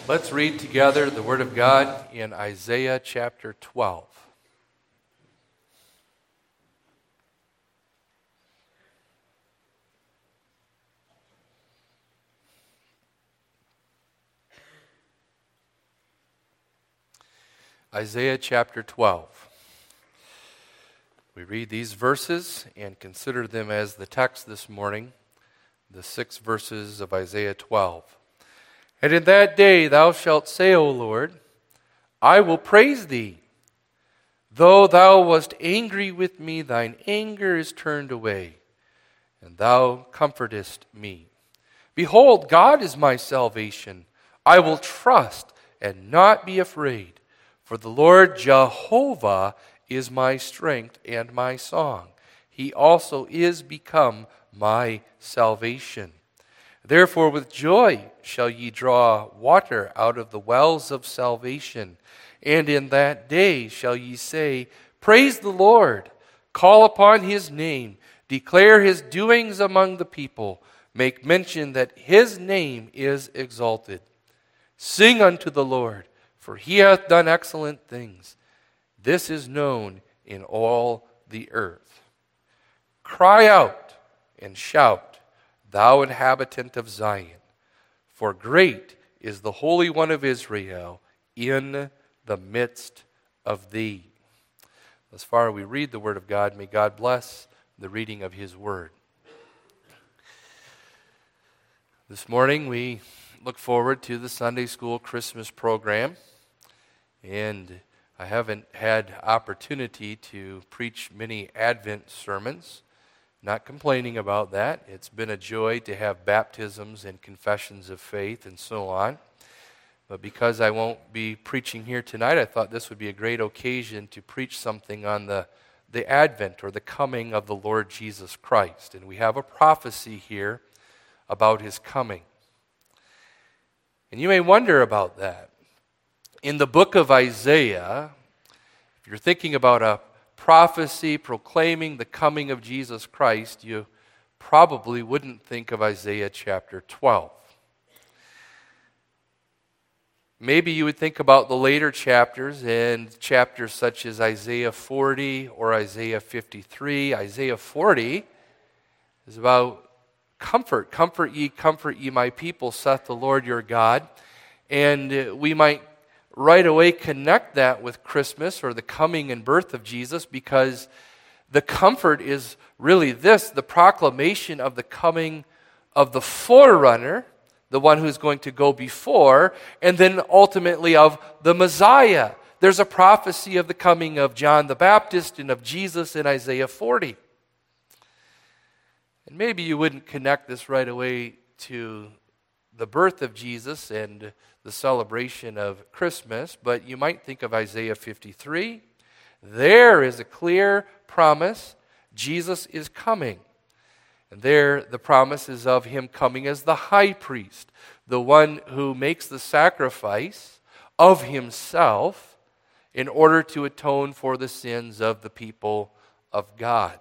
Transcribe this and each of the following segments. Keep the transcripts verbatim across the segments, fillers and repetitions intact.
Let's read together the Word of God in Isaiah chapter twelve. Isaiah chapter twelve. We read these verses and consider them as the text this morning, the six verses of Isaiah twelve. And in that day thou shalt say, O Lord, I will praise thee. Though thou wast angry with me, thine anger is turned away, and thou comfortest me. Behold, God is my salvation. I will trust and not be afraid. For the Lord Jehovah is my strength and my song. He also is become my salvation. Therefore with joy shall ye draw water out of the wells of salvation. And in that day shall ye say, Praise the Lord, call upon his name, declare his doings among the people, make mention that his name is exalted. Sing unto the Lord, for he hath done excellent things. This is known in all the earth. Cry out and shout, thou inhabitant of Zion, for great is the Holy One of Israel in the midst of thee. Thus far we read the Word of God. May God bless the reading of his Word. This morning we look forward to the Sunday School Christmas program. And I haven't had opportunity to preach many Advent sermons. Not complaining about that. It's been a joy to have baptisms and confessions of faith and so on. But because I won't be preaching here tonight, I thought this would be a great occasion to preach something on the, the Advent or the coming of the Lord Jesus Christ. And we have a prophecy here about his coming. And you may wonder about that. In the book of Isaiah, if you're thinking about a prophecy proclaiming the coming of Jesus Christ, you probably wouldn't think of Isaiah chapter twelve. Maybe you would think about the later chapters and chapters such as Isaiah forty or Isaiah fifty-three. Isaiah forty is about comfort. Comfort ye, comfort ye my people, saith the Lord your God. And we might right away connect that with Christmas or the coming and birth of Jesus, because the comfort is really this, the proclamation of the coming of the forerunner, the one who's going to go before, and then ultimately of the Messiah. There's a prophecy of the coming of John the Baptist and of Jesus in Isaiah forty. And maybe you wouldn't connect this right away to the birth of Jesus and the celebration of Christmas, but you might think of Isaiah fifty-three. There is a clear promise. Jesus is coming. And there the promise is of him coming as the high priest, the one who makes the sacrifice of himself in order to atone for the sins of the people of God.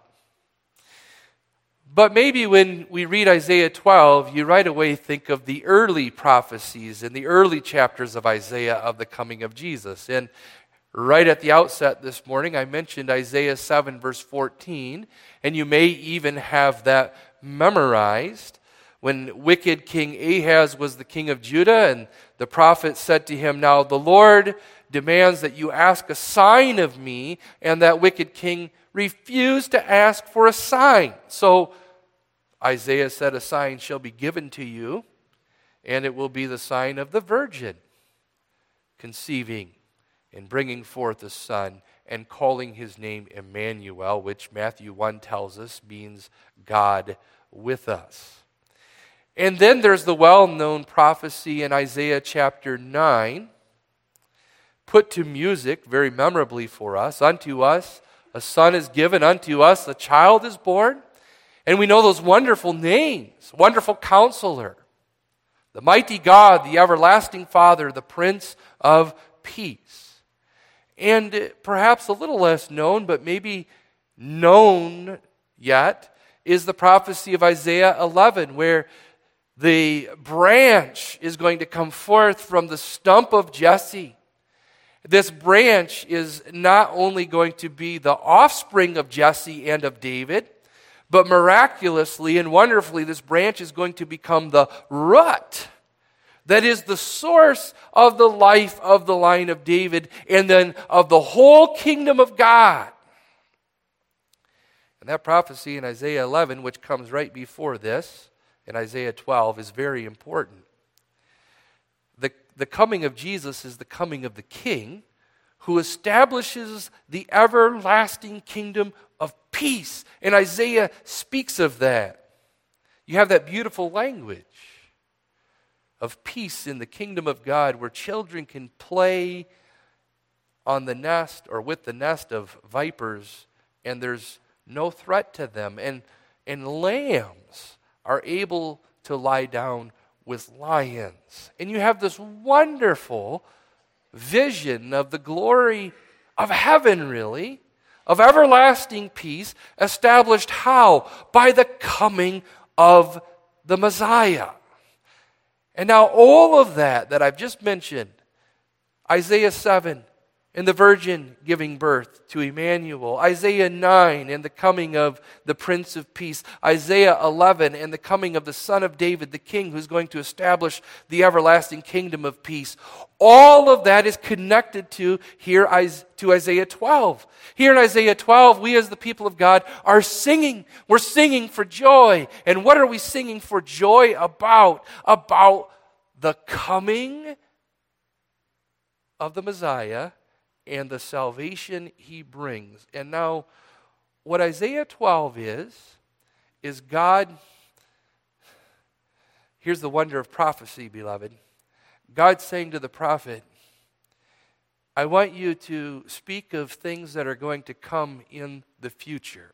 But maybe when we read Isaiah twelve, you right away think of the early prophecies in the early chapters of Isaiah of the coming of Jesus. And right at the outset this morning, I mentioned Isaiah seven verse fourteen, and you may even have that memorized. When wicked King Ahaz was the king of Judah, and the prophet said to him, Now the Lord demands that you ask a sign of me, and that wicked king refused to ask for a sign. So Isaiah said, a sign shall be given to you, and it will be the sign of the virgin conceiving and bringing forth a son and calling his name Emmanuel, which Matthew one tells us means God with us. And then there's the well-known prophecy in Isaiah chapter nine, put to music very memorably for us. Unto us a son is given, unto us a child is born. And we know those wonderful names, Wonderful Counselor, the Mighty God, the Everlasting Father, the Prince of Peace. And perhaps a little less known, but maybe known yet, is the prophecy of Isaiah eleven, where The branch is going to come forth from the stump of Jesse. This branch is not only going to be the offspring of Jesse and of David, but miraculously and wonderfully, this branch is going to become the root that is the source of the life of the line of David and then of the whole kingdom of God. And that prophecy in Isaiah eleven, which comes right before this, in Isaiah twelve, is very important. The, the coming of Jesus is the coming of the King who establishes the everlasting kingdom of peace. And Isaiah speaks of that. You have that beautiful language of peace in the kingdom of God where children can play on the nest or with the nest of vipers and there's no threat to them. And, and lambs are able to lie down with lions. And you have this wonderful vision of the glory of heaven, really, of everlasting peace, established how? By the coming of the Messiah. And now all of that that I've just mentioned, Isaiah seven, and the virgin giving birth to Emmanuel, Isaiah nine, and the coming of the Prince of Peace, Isaiah eleven, and the coming of the Son of David, the King who's going to establish the everlasting kingdom of peace. All of that is connected to here to Isaiah twelve. Here in Isaiah twelve, we as the people of God are singing. We're singing for joy. And what are we singing for joy about? About the coming of the Messiah and the salvation he brings. And now, what Isaiah twelve is, is God, here's the wonder of prophecy, beloved. God's saying to the prophet, I want you to speak of things that are going to come in the future.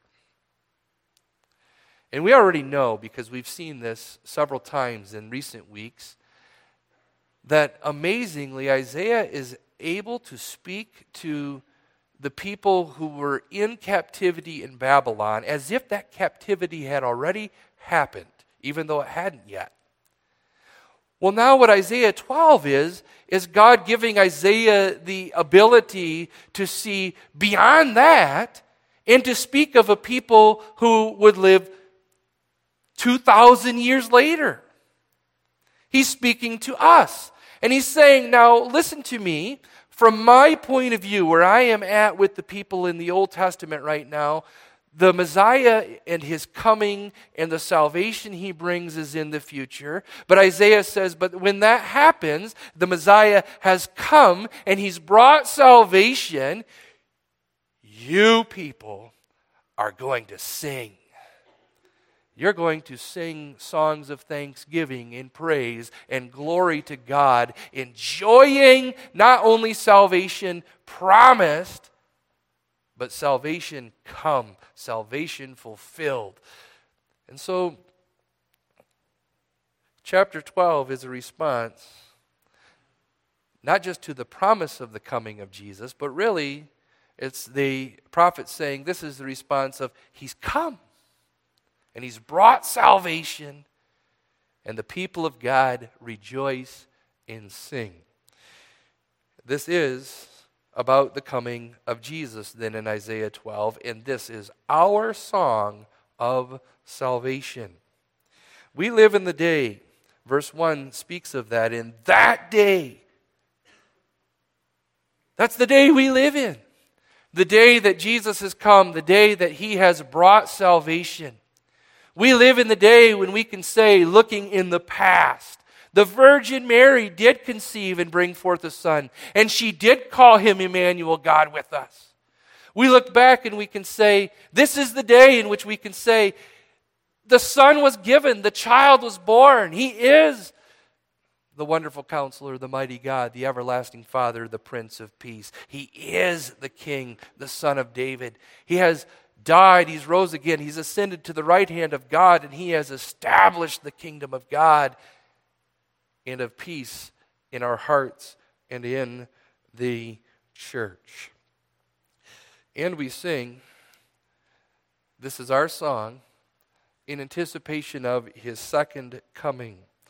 And we already know, because we've seen this several times in recent weeks, that amazingly Isaiah is able to speak to the people who were in captivity in Babylon as if that captivity had already happened, even though it hadn't yet. Well, now what Isaiah twelve is, is God giving Isaiah the ability to see beyond that and to speak of a people who would live two thousand years later. He's speaking to us. And he's saying, now listen to me. From my point of view, where I am at with the people in the Old Testament right now, the Messiah and his coming and the salvation he brings is in the future. But Isaiah says, but when that happens, the Messiah has come and he's brought salvation. You people are going to sing. You're going to sing songs of thanksgiving and praise and glory to God, enjoying not only salvation promised, but salvation come, salvation fulfilled. And so, chapter twelve is a response, not just to the promise of the coming of Jesus, but really, it's the prophet saying, this is the response of, he's come. And he's brought salvation, and the people of God rejoice and sing. This is about the coming of Jesus then in Isaiah twelve, and this is our song of salvation. We live in the day, verse one speaks of that, in that day. That's the day we live in. The day that Jesus has come, the day that he has brought salvation. We live in the day when we can say, looking in the past, the Virgin Mary did conceive and bring forth a son, and she did call him Emmanuel, God with us. We look back and we can say, this is the day in which we can say, the son was given, the child was born. He is the wonderful counselor, the mighty God, the everlasting Father, the Prince of Peace. He is the King, the Son of David. He has died, he's rose again, he's ascended to the right hand of God, and he has established the kingdom of God and of peace in our hearts and in the church. And we sing, this is our song, in anticipation of his second coming.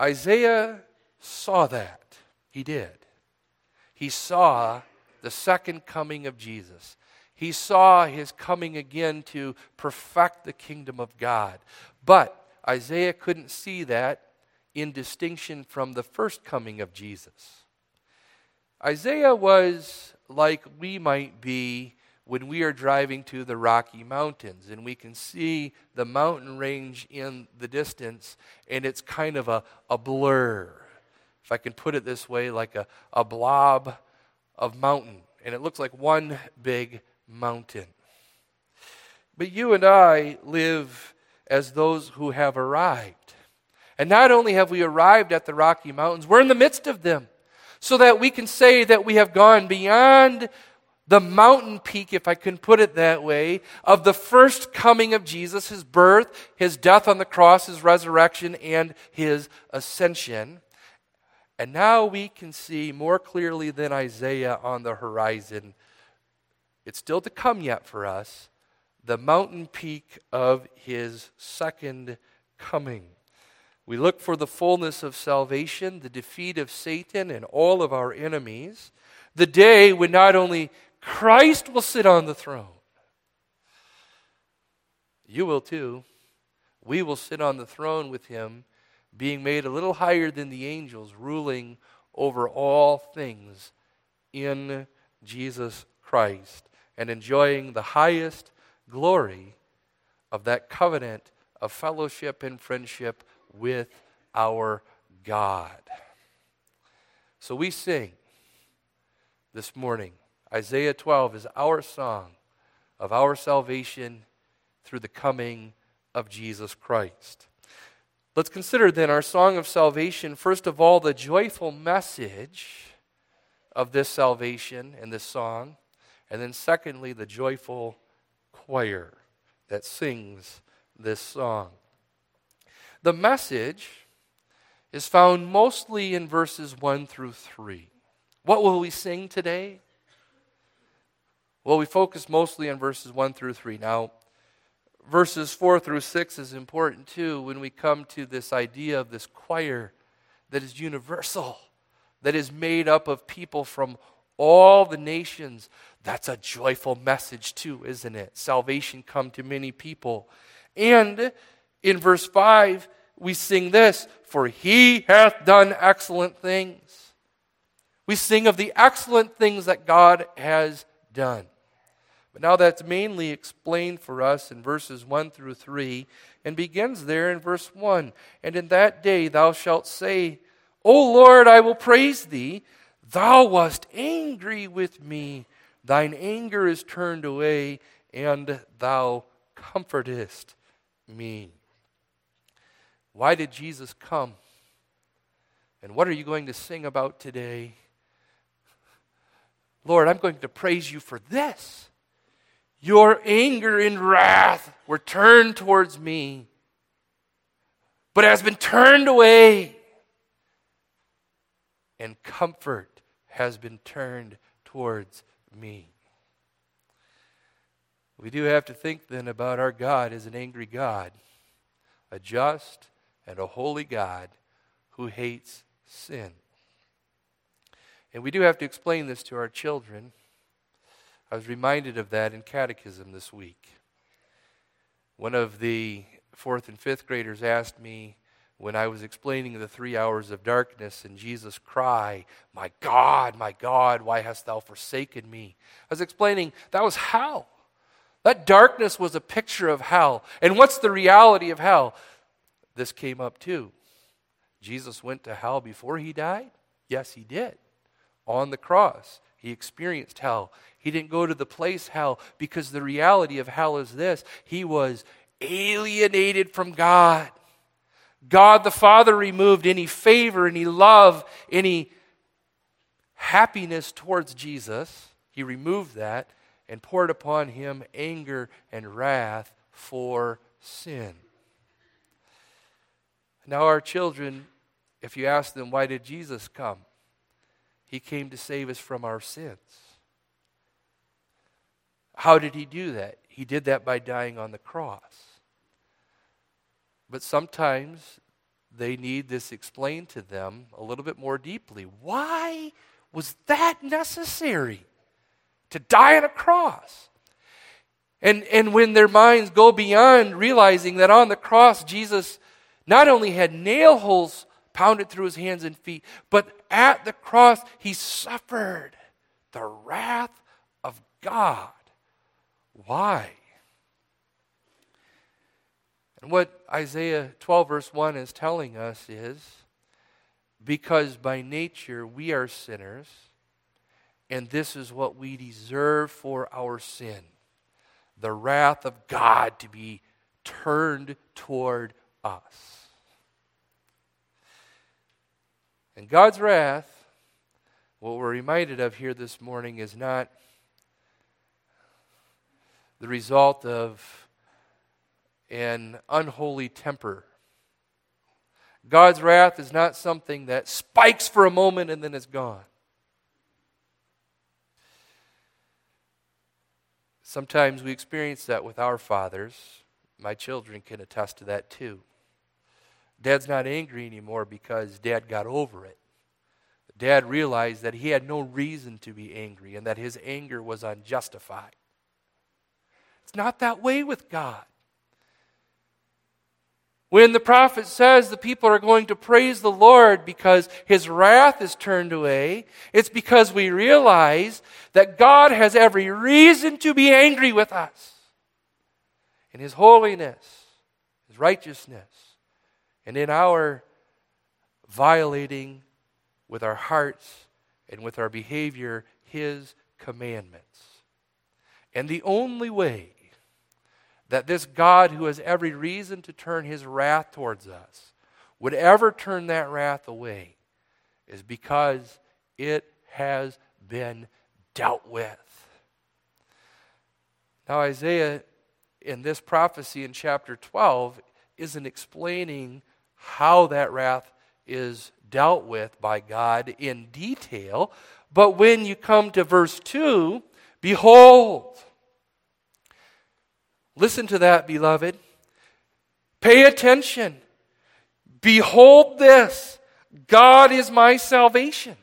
Isaiah saw that. He did. He saw the second coming of Jesus. He saw his coming again to perfect the kingdom of God. But Isaiah couldn't see that in distinction from the first coming of Jesus. Isaiah was like we might be when we are driving to the Rocky Mountains and we can see the mountain range in the distance and it's kind of a, a blur. If I can put it this way, like a, a blob of mountain. And it looks like one big mountain. But you and I live as those who have arrived. And not only have we arrived at the Rocky Mountains, we're in the midst of them. So that we can say that we have gone beyond the mountain peak, if I can put it that way, of the first coming of Jesus, his birth, his death on the cross, his resurrection, and his ascension. And now we can see more clearly than Isaiah on the horizon. It's still to come yet for us, the mountain peak of his second coming. We look for the fullness of salvation, the defeat of Satan and all of our enemies, the day when not only Christ will sit on the throne, you will too. We will sit on the throne with him, being made a little higher than the angels, ruling over all things in Jesus Christ and enjoying the highest glory of that covenant of fellowship and friendship with our God. So we sing this morning. Isaiah twelve is our song of our salvation through the coming of Jesus Christ. Let's consider then our song of salvation, first of all, the joyful message of this salvation and this song, and then secondly, the joyful choir that sings this song. The message is found mostly in verses one through three. What will we sing today? Well, we focus mostly on verses one through three. Now, verses four through six is important too when we come to this idea of this choir that is universal, that is made up of people from all the nations. That's a joyful message too, isn't it? Salvation come to many people. And in verse five, we sing this, for he hath done excellent things. We sing of the excellent things that God has done. But now that's mainly explained for us in verses one through three and begins there in verse one. And in that day thou shalt say, O Lord, I will praise thee. Thou wast angry with me. Thine anger is turned away, and thou comfortest me. Why did Jesus come? And what are you going to sing about today? Lord, I'm going to praise you for this. Your anger and wrath were turned towards me, but has been turned away. And comfort has been turned towards me. We do have to think then about our God as an angry God, a just and a holy God who hates sin. And we do have to explain this to our children. I was reminded of that in catechism this week. One of the fourth and fifth graders asked me when I was explaining the three hours of darkness and Jesus' cry, my God, my God, why hast thou forsaken me? I was explaining that was hell. That darkness was a picture of hell. And what's the reality of hell? This came up too. Jesus went to hell before he died? Yes, he did. On the cross, he experienced hell. He didn't go to the place hell because the reality of hell is this. He was alienated from God. God the Father removed any favor, any love, any happiness towards Jesus. He removed that and poured upon him anger and wrath for sin. Now our children, if you ask them, why did Jesus come? He came to save us from our sins. How did he do that? He did that by dying on the cross. But sometimes they need this explained to them a little bit more deeply. Why was that necessary? To die on a cross? And, and when their minds go beyond realizing that on the cross, Jesus not only had nail holes pounded through his hands and feet, but at the cross, he suffered the wrath of God. Why? And what Isaiah twelve verse one is telling us is, because by nature we are sinners, and this is what we deserve for our sin. The wrath of God to be turned toward us. And God's wrath, what we're reminded of here this morning, is not the result of an unholy temper. God's wrath is not something that spikes for a moment and then is gone. Sometimes we experience that with our fathers. My children can attest to that too. Dad's not angry anymore because Dad got over it. Dad realized that he had no reason to be angry and that his anger was unjustified. It's not that way with God. When the prophet says the people are going to praise the Lord because his wrath is turned away, it's because we realize that God has every reason to be angry with us. In his holiness, his righteousness, and in our violating with our hearts and with our behavior his commandments. And the only way that this God who has every reason to turn his wrath towards us would ever turn that wrath away is because it has been dealt with. Now Isaiah, in this prophecy in chapter twelve, isn't explaining how that wrath is dealt with by God in detail, but when you come to verse two, behold, listen to that, beloved. Pay attention. Behold this. God is my salvation.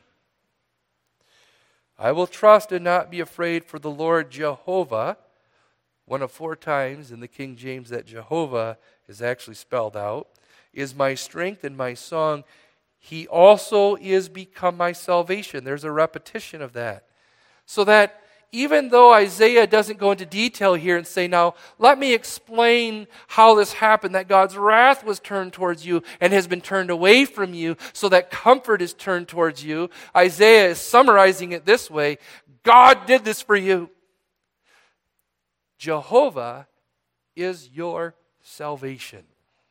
I will trust and not be afraid, for the Lord Jehovah, one of four times in the King James that Jehovah is actually spelled out, is my strength and my song. He also is become my salvation. There's a repetition of that. So that even though Isaiah doesn't go into detail here and say, now, let me explain how this happened, that God's wrath was turned towards you and has been turned away from you so that comfort is turned towards you, Isaiah is summarizing it this way: God did this for you. Jehovah is your salvation.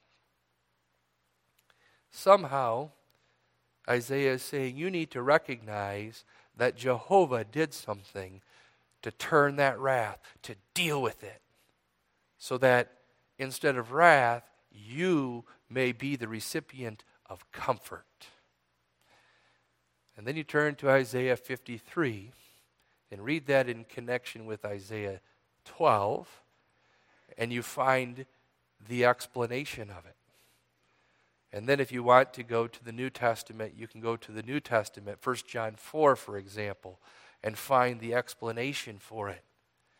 Somehow, Isaiah is saying you need to recognize that Jehovah did something to turn that wrath, to deal with it, so that instead of wrath, you may be the recipient of comfort. And then you turn to Isaiah fifty-three and read that in connection with Isaiah twelve, and you find the explanation of it. And then if you want to go to the New Testament, you can go to the New Testament, First John four, for example, and find the explanation for it.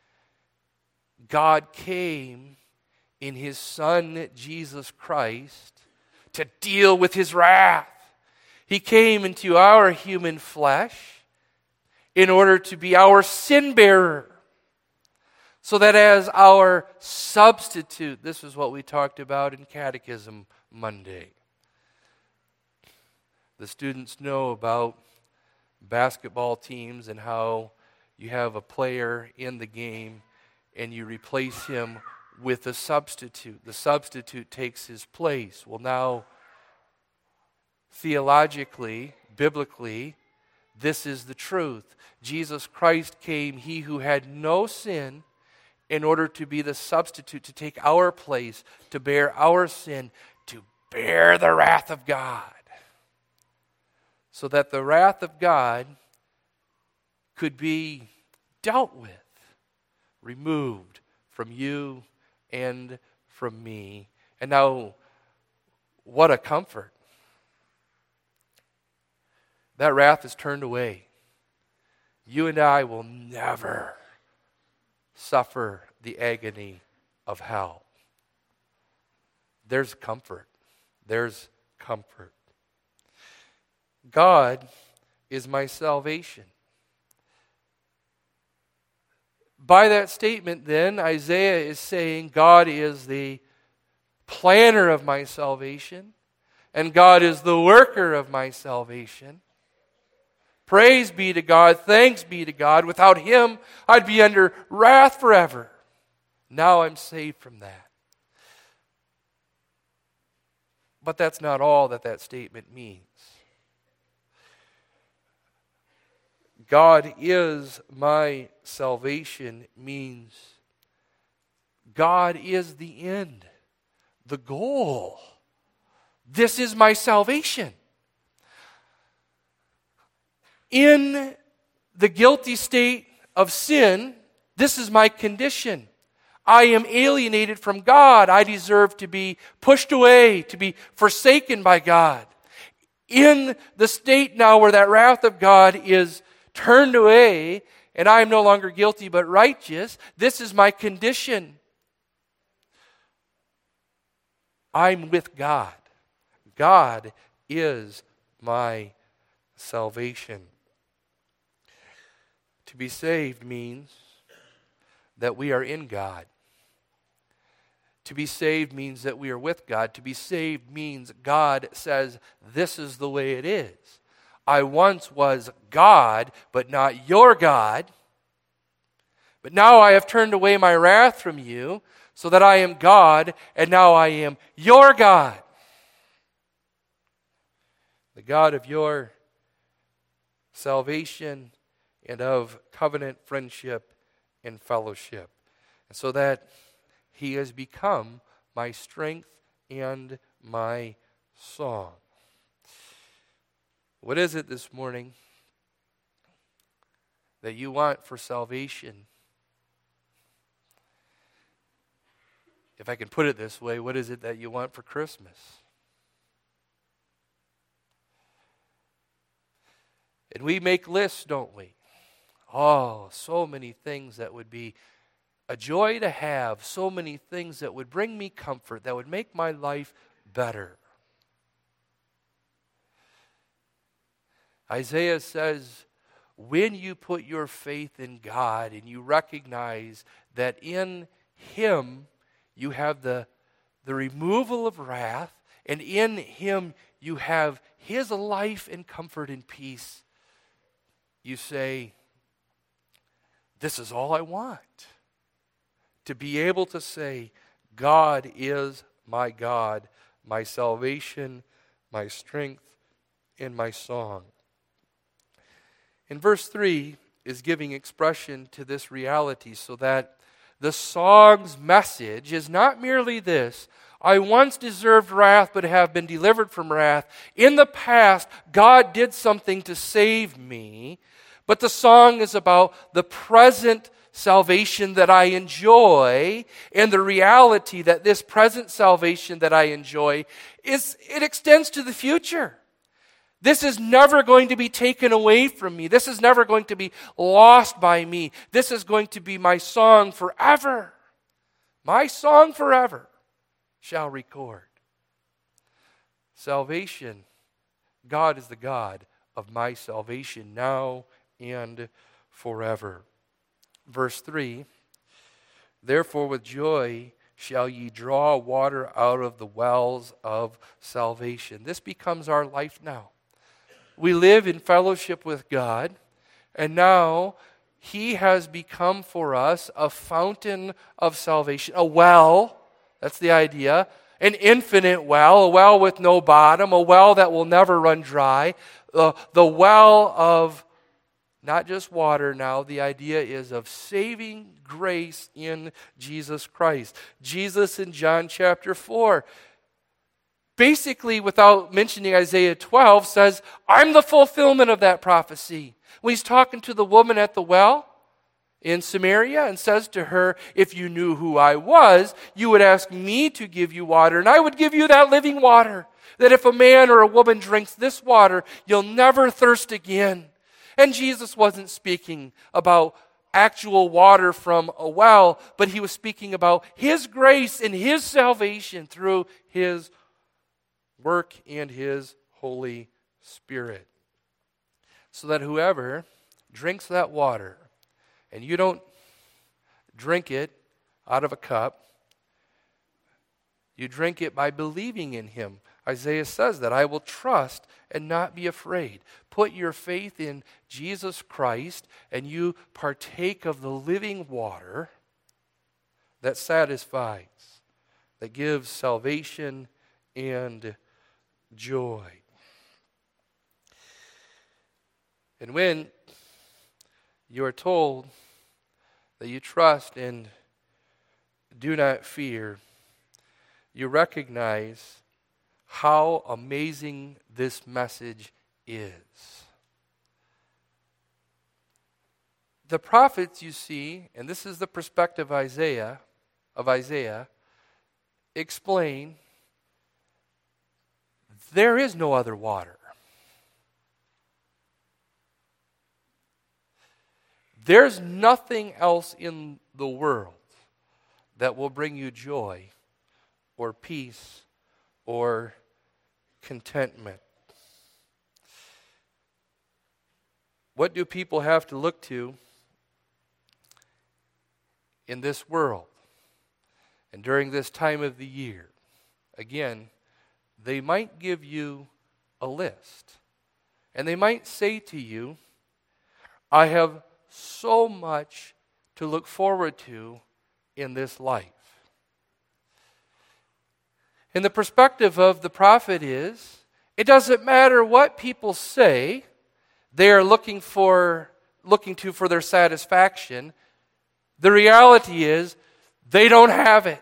God came in his Son, Jesus Christ, to deal with his wrath. He came into our human flesh in order to be our sin bearer. So that as our substitute, this is what we talked about in Catechism Monday. The students know about basketball teams and how you have a player in the game and you replace him with a substitute. The substitute takes his place. Well, now, theologically, biblically, this is the truth. Jesus Christ came, he who had no sin, in order to be the substitute, to take our place, to bear our sin, to bear the wrath of God. So that the wrath of God could be dealt with, removed from you and from me. And now, What a comfort. That wrath is turned away. You and I will never suffer the agony of hell. There's comfort. There's comfort. God is my salvation. By that statement, then, Isaiah is saying God is the planner of my salvation, and God is the worker of my salvation. Praise be to God, thanks be to God. Without Him, I'd be under wrath forever. Now I'm saved from that. But that's not all that that statement means. God is my salvation means God is the end, the goal. This is my salvation. In the guilty state of sin, this is my condition. I am alienated from God. I deserve to be pushed away, to be forsaken by God. In the state now where that wrath of God is turned away, and I am no longer guilty but righteous, this is my condition. I'm with God. God is my salvation. To be saved means that we are in God. To be saved means that we are with God. To be saved means God says, this is the way it is. I once was God, but not your God. But now I have turned away my wrath from you, so that I am God, and now I am your God. The God of your salvation and of covenant friendship and fellowship. And so that He has become my strength and my song. What is it this morning that you want for salvation? If I can put it this way, what is it that you want for Christmas? And we make lists, don't we? Oh, so many things that would be a joy to have, so many things that would bring me comfort, that would make my life better. Isaiah says, when you put your faith in God and you recognize that in Him you have the, the removal of wrath, and in Him you have His life and comfort and peace, you say, this is all I want. To be able to say, God is my God, my salvation, my strength, and my song. In verse three is giving expression to this reality so that the song's message is not merely this: I once deserved wrath but have been delivered from wrath. In the past, God did something to save me. But the song is about the present salvation that I enjoy, and the reality that this present salvation that I enjoy is it extends to the future. This is never going to be taken away from me. This is never going to be lost by me. This is going to be my song forever. My song forever shall record. Salvation, God is the God of my salvation now and forever. Verse three, therefore with joy shall ye draw water out of the wells of salvation. This becomes our life now. We live in fellowship with God, and now He has become for us a fountain of salvation, a well, that's the idea, an infinite well, a well with no bottom, a well that will never run dry, uh, the well of not just water now, the idea is of saving grace in Jesus Christ. Jesus in John chapter four, basically without mentioning Isaiah twelve, says, I'm the fulfillment of that prophecy. When He's talking to the woman at the well in Samaria and says to her, if you knew who I was, you would ask me to give you water, and I would give you that living water. That if a man or a woman drinks this water, you'll never thirst again. And Jesus wasn't speaking about actual water from a well, but he was speaking about his grace and his salvation through his work and his Holy Spirit. So that whoever drinks that water, and you don't drink it out of a cup, you drink it by believing in him. Isaiah says that, I will trust and not be afraid. Put your faith in Jesus Christ and you partake of the living water that satisfies, that gives salvation and joy. And when you are told that you trust and do not fear, you recognize how amazing this message is. The prophets, you see, and this is the perspective of Isaiah, of Isaiah, explain there is no other water. There's nothing else in the world that will bring you joy or peace or contentment. What do people have to look to in this world and during this time of the year? Again, they might give you a list. And they might say to you, I have so much to look forward to in this life. And the perspective of the prophet is, it doesn't matter what people say they are looking for, looking to for their satisfaction. The reality is, they don't have it.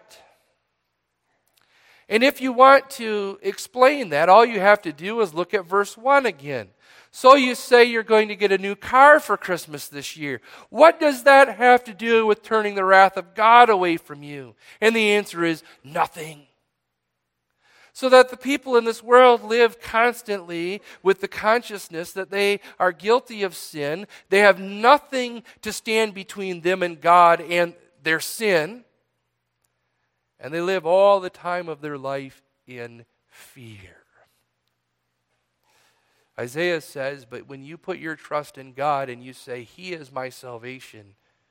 And if you want to explain that, all you have to do is look at verse one again. So you say you're going to get a new car for Christmas this year. What does that have to do with turning the wrath of God away from you? And the answer is nothing. So that the people in this world live constantly with the consciousness that they are guilty of sin. They have nothing to stand between them and God and their sin. And they live all the time of their life in fear. Isaiah says, but when you put your trust in God and you say, He is my salvation,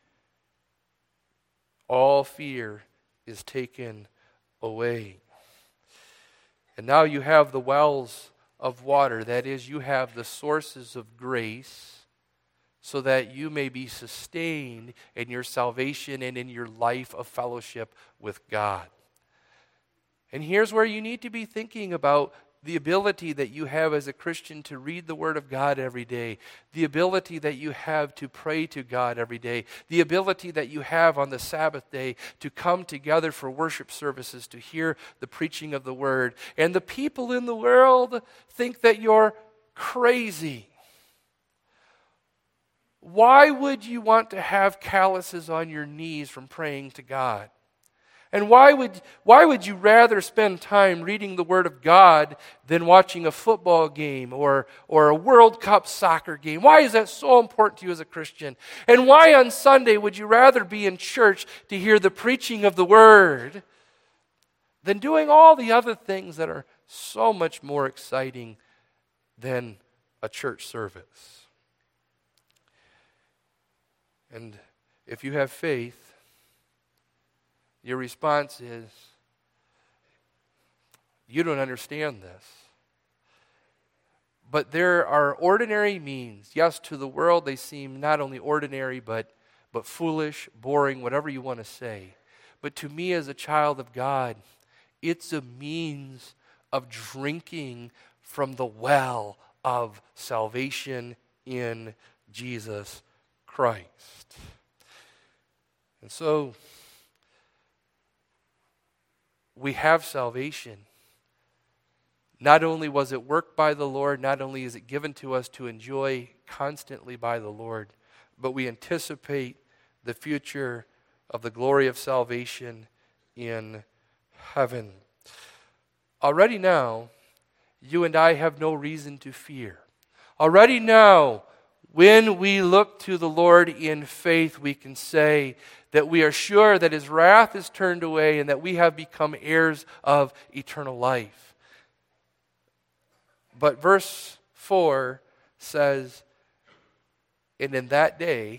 all fear is taken away. And now you have the wells of water. That is, you have the sources of grace so that you may be sustained in your salvation and in your life of fellowship with God. And here's where you need to be thinking about the ability that you have as a Christian to read the Word of God every day, the ability that you have to pray to God every day, the ability that you have on the Sabbath day to come together for worship services, to hear the preaching of the Word. And the people in the world think that you're crazy. Why would you want to have calluses on your knees from praying to God? And why would, why would you rather spend time reading the Word of God than watching a football game or, or a World Cup soccer game? Why is that so important to you as a Christian? And why on Sunday would you rather be in church to hear the preaching of the Word than doing all the other things that are so much more exciting than a church service? And if you have faith, your response is, you don't understand this. But there are ordinary means. Yes, to the world they seem not only ordinary, but, but foolish, boring, whatever you want to say. But to me as a child of God, it's a means of drinking from the well of salvation in Jesus Christ. And so, we have salvation. Not only was it worked by the Lord, not only is it given to us to enjoy constantly by the Lord, but we anticipate the future of the glory of salvation in heaven. Already now, you and I have no reason to fear. Already now, when we look to the Lord in faith, we can say that we are sure that his wrath is turned away and that we have become heirs of eternal life. But verse four says, and in that day,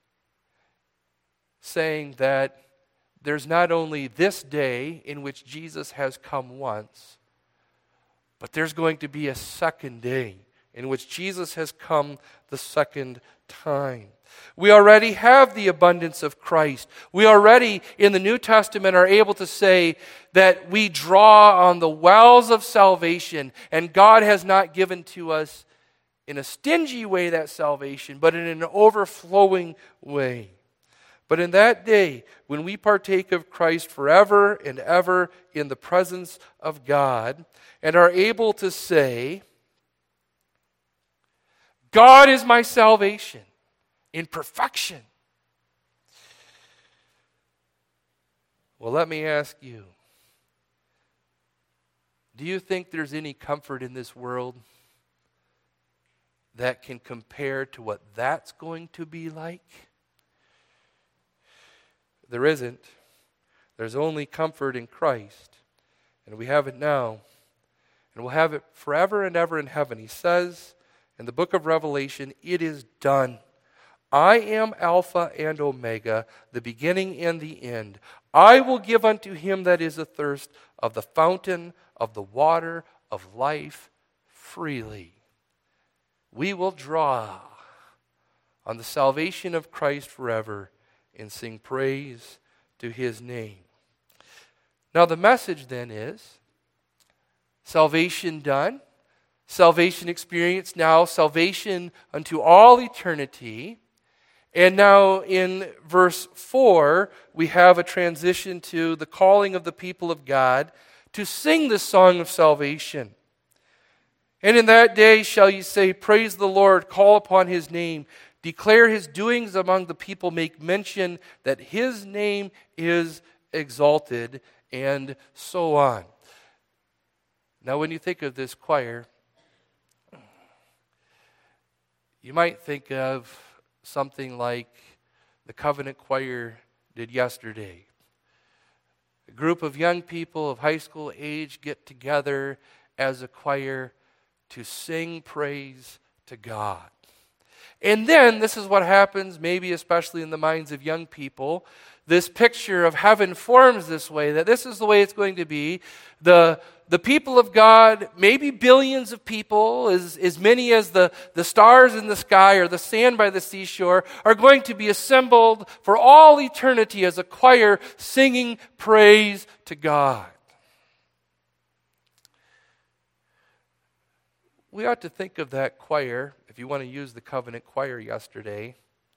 saying that there's not only this day in which Jesus has come once, but there's going to be a second day in which Jesus has come the second time. We already have the abundance of Christ. We already, in the New Testament, are able to say that we draw on the wells of salvation, and God has not given to us in a stingy way that salvation, but in an overflowing way. But in that day, when we partake of Christ forever and ever in the presence of God, and are able to say, God is my salvation in perfection. Well, let me ask you, do you think there's any comfort in this world that can compare to what that's going to be like? There isn't. There's only comfort in Christ. And we have it now. And we'll have it forever and ever in heaven. He says in the book of Revelation, it is done. I am Alpha and Omega, the beginning and the end. I will give unto him that is athirst of the fountain of the water of life freely. We will draw on the salvation of Christ forever and sing praise to his name. Now the message then is, salvation done, salvation experienced now, salvation unto all eternity. And now in verse four, we have a transition to the calling of the people of God to sing the song of salvation. And in that day shall ye say, praise the Lord, call upon his name, declare his doings among the people, make mention that his name is exalted, and so on. Now when you think of this choir, you might think of something like the Covenant Choir did yesterday. A group of young people of high school age get together as a choir to sing praise to God. And then, this is what happens, maybe especially in the minds of young people, this picture of heaven forms this way, that this is the way it's going to be. The, the people of God, maybe billions of people, as, as many as the, the stars in the sky or the sand by the seashore, are going to be assembled for all eternity as a choir singing praise to God. We ought to think of that choir, if you want to use the Covenant Choir yesterday,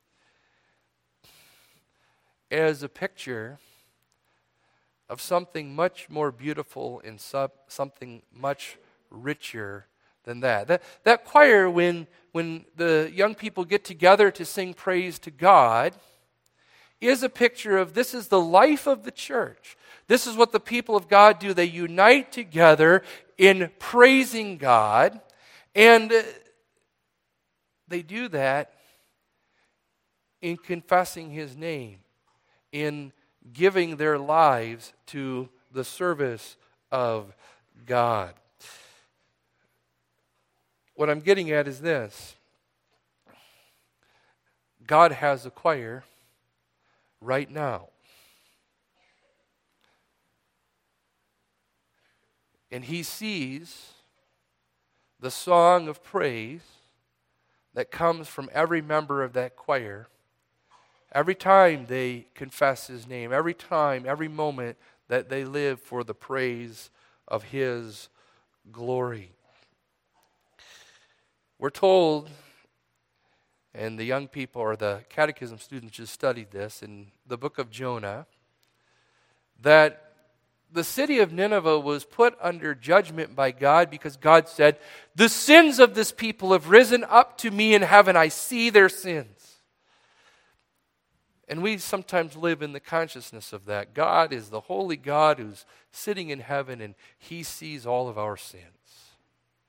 as a picture of something much more beautiful and sub, something much richer than that. That, that choir, when, when the young people get together to sing praise to God, is a picture of this is the life of the church. This is what the people of God do. They unite together in praising God. And they do that in confessing his name, in giving their lives to the service of God. What I'm getting at is this. God has a choir right now. And he sees the song of praise that comes from every member of that choir, every time they confess his name, every time, every moment that they live for the praise of his glory. We're told, and the young people or the catechism students just studied this in the book of Jonah, that the city of Nineveh was put under judgment by God because God said, the sins of this people have risen up to me in heaven. I see their sins. And we sometimes live in the consciousness of that. God is the holy God who's sitting in heaven and he sees all of our sins.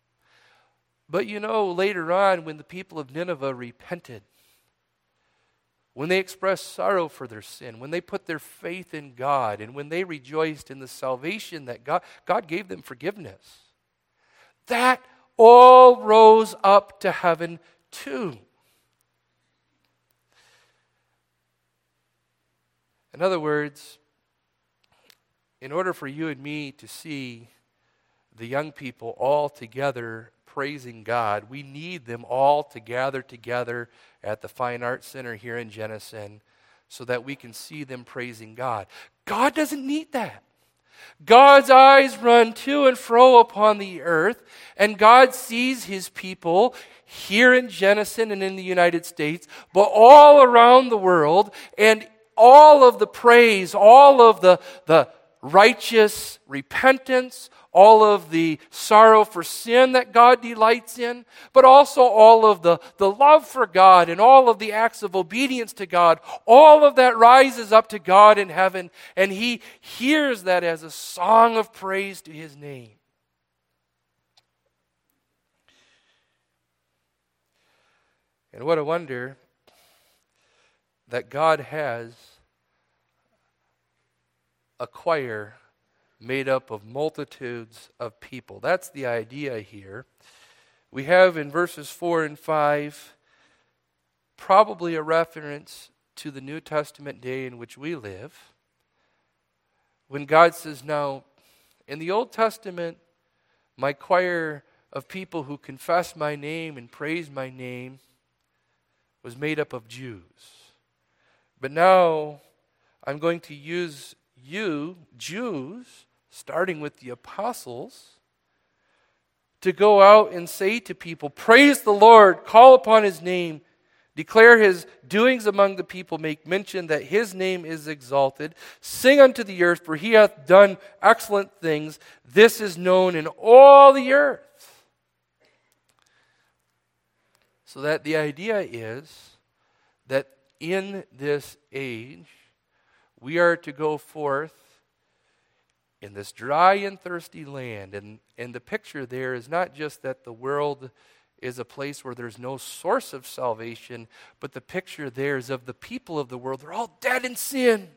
But you know, later on, when the people of Nineveh repented, when they expressed sorrow for their sin, when they put their faith in God, and when they rejoiced in the salvation that God, God gave them forgiveness, that all rose up to heaven too. In other words, in order for you and me to see the young people all together praising God, we need them all to gather together at the Fine Arts Center here in Jenison so that we can see them praising God. God doesn't need that. God's eyes run to and fro upon the earth, and God sees his people here in Jenison and in the United States, but all around the world, and all of the praise, all of the, the righteous repentance, all of the sorrow for sin that God delights in, but also all of the, the love for God and all of the acts of obedience to God, all of that rises up to God in heaven, and he hears that as a song of praise to his name. And what a wonder that God has a choir made up of multitudes of people. That's the idea here. We have in verses four and five probably a reference to the New Testament day in which we live, when God says, now, in the Old Testament, my choir of people who confess my name and praise my name was made up of Jews. But now I'm going to use you, Jews, starting with the apostles, to go out and say to people, praise the Lord, call upon his name, declare his doings among the people, make mention that his name is exalted, sing unto the earth, for he hath done excellent things. This is known in all the earth. So that the idea is that in this age, we are to go forth in this dry and thirsty land. And, and the picture there is not just that the world is a place where there's no source of salvation, but the picture there is of the people of the world. They're all dead in sin.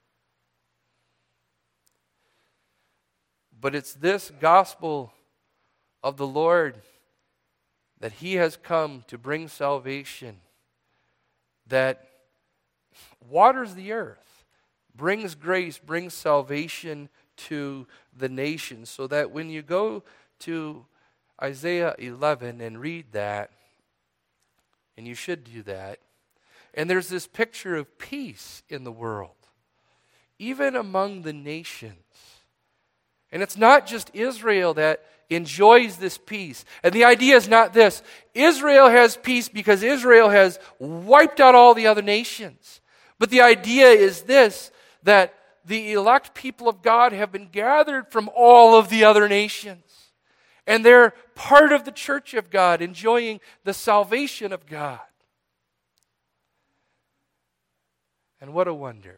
But it's this gospel of the Lord that he has come to bring salvation, that waters the earth, brings grace, brings salvation to the nations, so that when you go to Isaiah eleven and read that, and you should do that, and there's this picture of peace in the world, even among the nations. And it's not just Israel that enjoys this peace. And the idea is not this: Israel has peace because Israel has wiped out all the other nations. But the idea is this, that the elect people of God have been gathered from all of the other nations. And they're part of the church of God, enjoying the salvation of God. And what a wonder.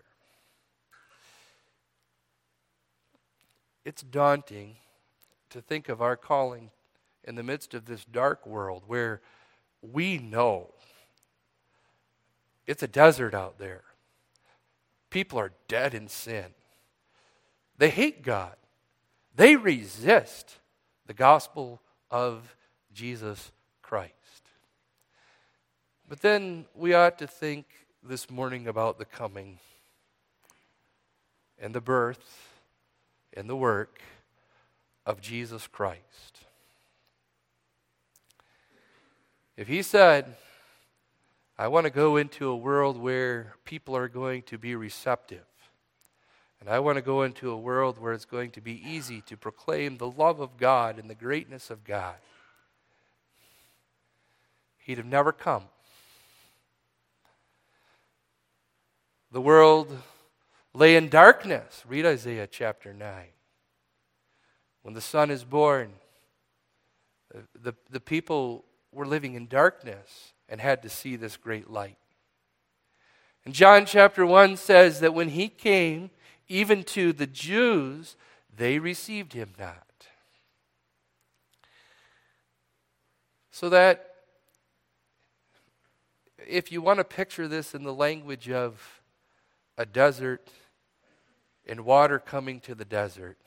It's daunting to think of our calling in the midst of this dark world where we know it's a desert out there. People are dead in sin. They hate God. They resist the gospel of Jesus Christ. But then we ought to think this morning about the coming and the birth and the work of Jesus Christ. If he said, I want to go into a world where people are going to be receptive, and I want to go into a world where it's going to be easy to proclaim the love of God and the greatness of God, he'd have never come. The world lay in darkness. Read Isaiah chapter nine. When the Son is born, the, the, the people were living in darkness and had to see this great light. And John chapter one says that when he came, even to the Jews, they received him not. So that if you want to picture this in the language of a desert and water coming to the desert,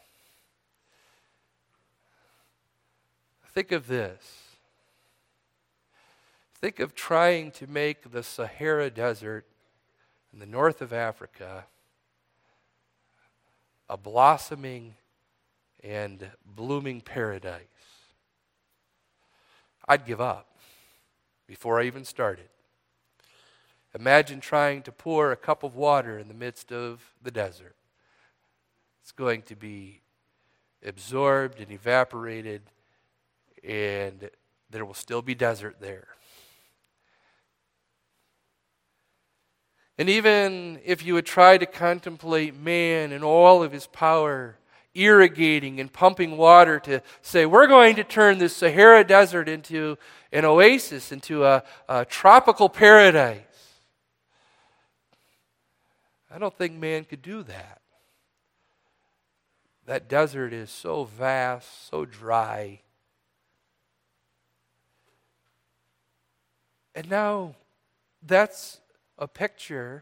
think of this. Think of trying to make the Sahara Desert in the north of Africa a blossoming and blooming paradise. I'd give up before I even started. Imagine trying to pour a cup of water in the midst of the desert. It's going to be absorbed and evaporated, and there will still be desert there. And even if you would try to contemplate man and all of his power, irrigating and pumping water to say, we're going to turn this Sahara Desert into an oasis, into a, a tropical paradise. I don't think man could do that. That desert is so vast, so dry. And now that's a picture,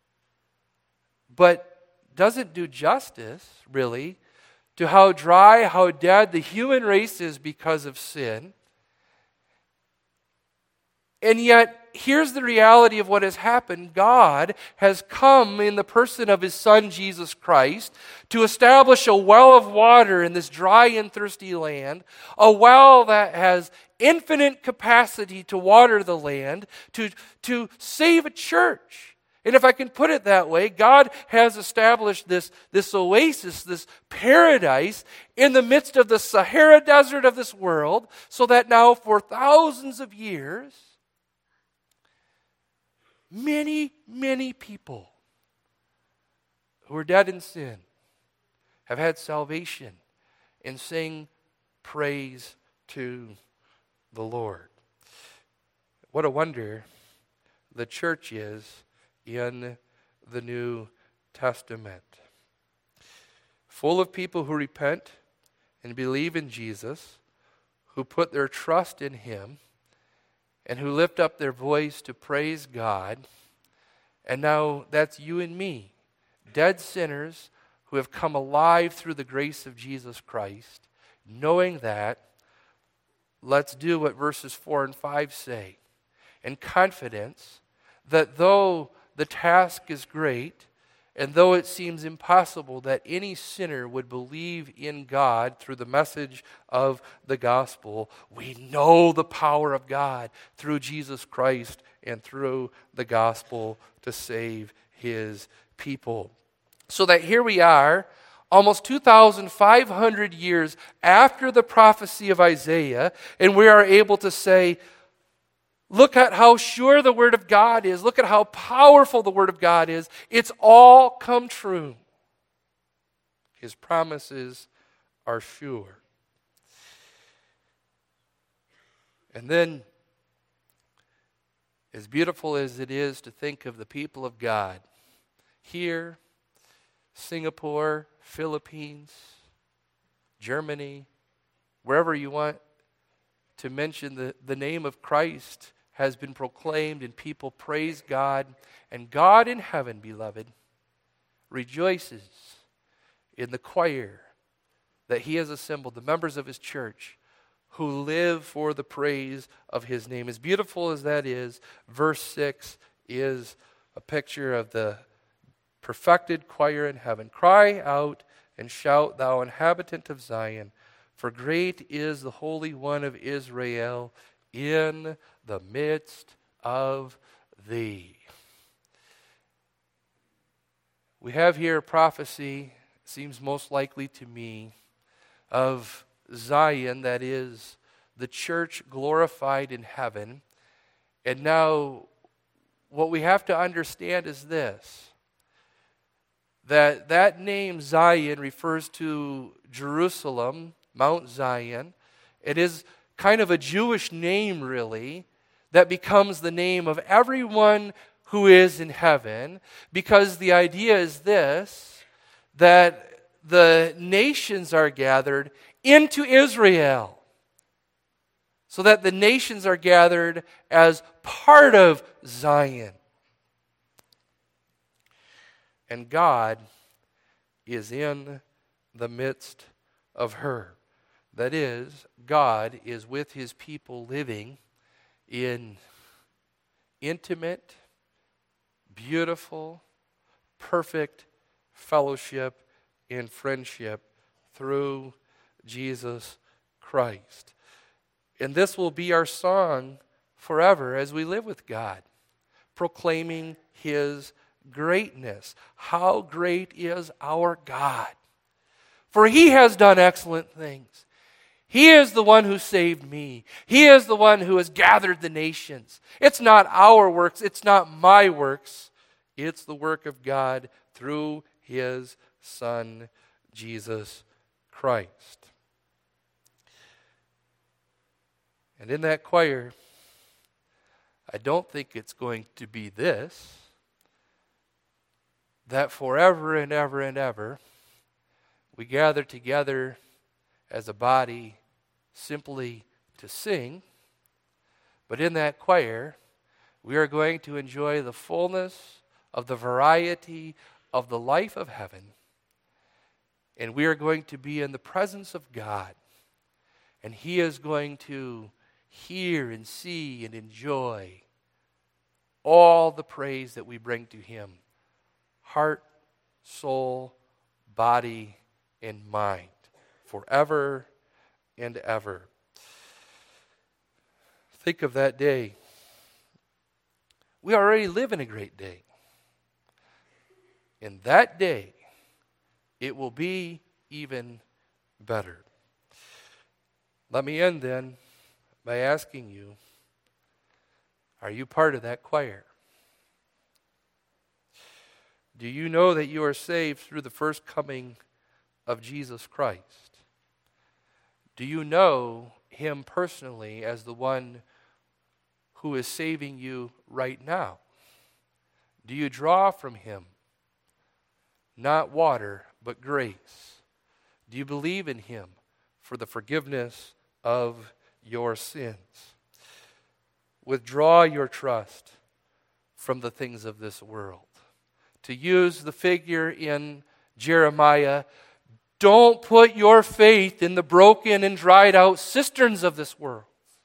but doesn't do justice, really, to how dry, how dead the human race is because of sin. And yet, here's the reality of what has happened. God has come in the person of His Son, Jesus Christ, to establish a well of water in this dry and thirsty land, a well that has infinite capacity to water the land, to, to save a church. And if I can put it that way, God has established this, this oasis, this paradise in the midst of the Sahara Desert of this world, so that now for thousands of years, many, many people who are dead in sin have had salvation and sing praise to the Lord. What a wonder the church is in the New Testament. Full of people who repent and believe in Jesus, who put their trust in Him, and who lift up their voice to praise God. And now that's you and me, dead sinners who have come alive through the grace of Jesus Christ. Knowing that, let's do what verses four and five say, in confidence that though the task is great, and though it seems impossible that any sinner would believe in God through the message of the gospel, we know the power of God through Jesus Christ and through the gospel to save His people. So that here we are, almost two thousand five hundred years after the prophecy of Isaiah, and we are able to say, look at how sure the Word of God is. Look at how powerful the Word of God is. It's all come true. His promises are sure. And then, as beautiful as it is to think of the people of God here, Singapore, Philippines, Germany, wherever you want to mention the, the name of Christ has been proclaimed and people praise God. And God in heaven, beloved, rejoices in the choir that He has assembled, the members of His church who live for the praise of His name. As beautiful as that is, verse six is a picture of the perfected choir in heaven. Cry out and shout, thou inhabitant of Zion, for great is the Holy One of Israel in the midst of thee. We have here a prophecy, seems most likely to me, of Zion, that is, the church glorified in heaven. And now, what we have to understand is this, that that name Zion refers to Jerusalem, Mount Zion. It is kind of a Jewish name, really, that becomes the name of everyone who is in heaven, because the idea is this, that the nations are gathered into Israel. so that the nations are gathered as part of Zion. And God is in the midst of her. That is, God is with his people living in intimate, beautiful, perfect fellowship and friendship through Jesus Christ. And this will be our song forever as we live with God, proclaiming his greatness. How great is our God! For he has done excellent things. He is the one who saved me. He is the one who has gathered the nations. It's not our works. It's not my works. It's the work of God through his Son, Jesus Christ. And in that choir, I don't think it's going to be this, that forever and ever and ever, we gather together as a body simply to sing, but in that choir, we are going to enjoy the fullness of the variety of the life of heaven, and we are going to be in the presence of God, and he is going to hear and see and enjoy all the praise that we bring to him, heart, soul, body, and mind, forever and ever. Think of that day. We already live in a great day. In that day, it will be even better. Let me end then by asking you, are you part of that choir? Do you know that you are saved through the first coming of Jesus Christ? Do you know him personally as the one who is saving you right now? Do you draw from him not water but grace? Do you believe in him for the forgiveness of your sins? Withdraw your trust from the things of this world. To use the figure in Jeremiah, don't put your faith in the broken and dried out cisterns of this world.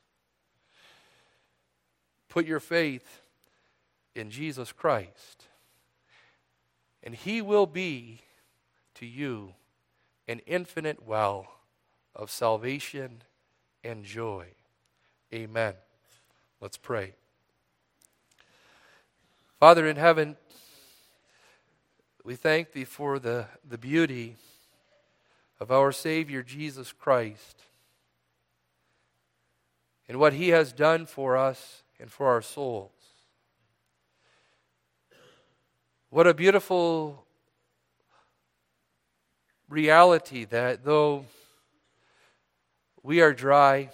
Put your faith in Jesus Christ, and he will be to you an infinite well of salvation and joy. Amen. Let's pray. Father in heaven, we thank thee for the, the beauty of our Savior Jesus Christ and what he has done for us and for our souls. What a beautiful reality that though we are dry,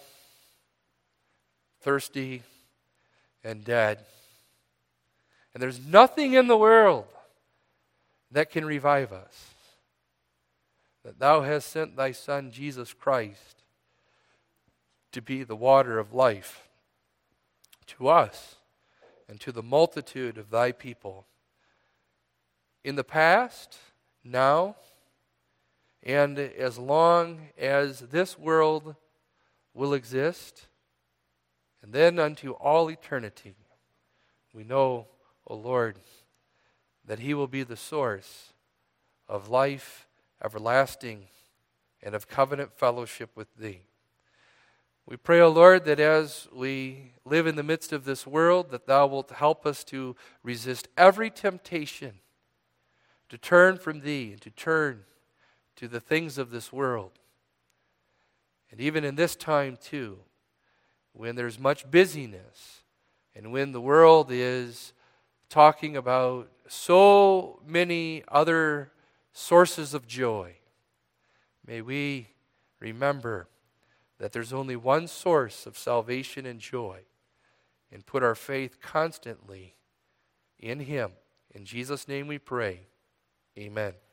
thirsty, and dead, and there's nothing in the world that can revive us, that thou hast sent thy Son, Jesus Christ, to be the water of life to us and to the multitude of thy people in the past, now, and as long as this world will exist, and then unto all eternity. We know, O Lord, that he will be the source of life everlasting and of covenant fellowship with thee. We pray, O Lord, that as we live in the midst of this world, that thou wilt help us to resist every temptation, to turn from thee and to turn to the things of this world. And even in this time too, when there's much busyness and when the world is talking about so many other sources of joy, may we remember that there's only one source of salvation and joy, and put our faith constantly in him. In Jesus' name we pray. Amen.